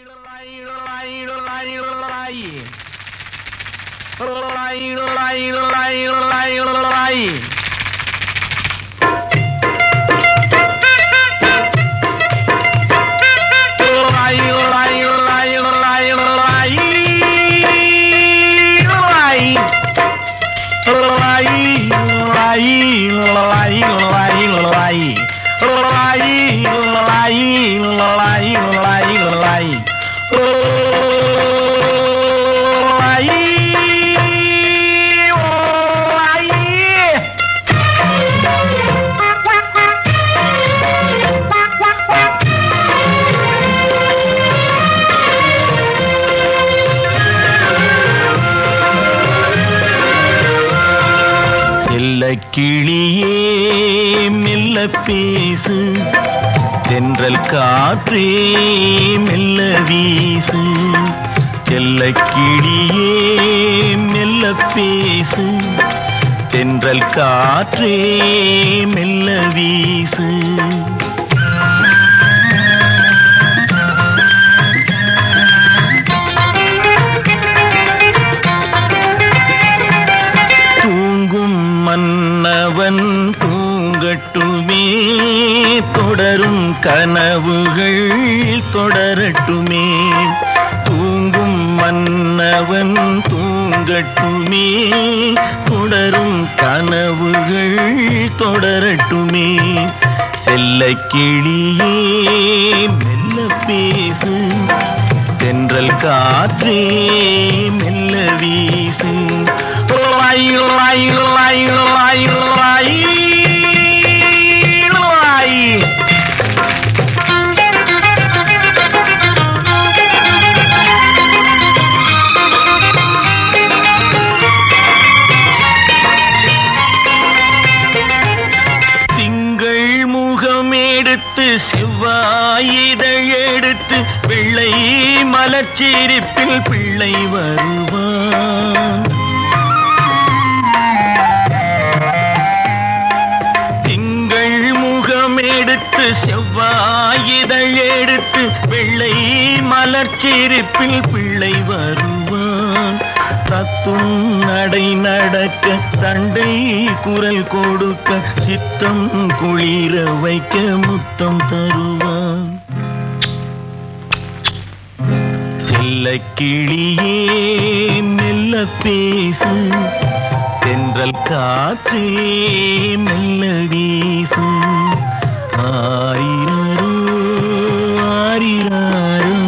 கிளியே மெல்ல பேசு, தென்றல் காற்றே மெல்ல வீசு. செல்லக் கிளியே மெல்ல பேசு, தென்றல் காற்றே மெல்ல வீசு. மன்னவன் தூங்கட்டுமே, தொடரும் கனவுகள் தொடரட்டுமே. தூங்கும் மன்னவன் தூங்கட்டுமே, தொடரும் கனவுகள் தொடரட்டுமே. செல்லக் கிளியே மெல்ல பேசு, தென்றல் காற்றே மெல்ல வீசு. திங்கள் முகம் எடுத்து செவ்வாயிதழ் எடுத்து வெள்ளை மலர்ச்சிரிப்பில் பிள்ளை வருவான். எடுத்து செவ்வாயிதழ் எடுத்து வெள்ளை மலர்ச்சிரிப்பில் பிள்ளை வருவான். தத்தும் நடை நடக்க தண்டை குரல் கொடுக்க சித்தம் குளிர வைக்க முத்தம் தருவான். செல்லக் கிளியே மெல்ல பேசு, தென்றல் காற்றே மெல்ல வீசு. ஆரிரரோ ஆரிரரோ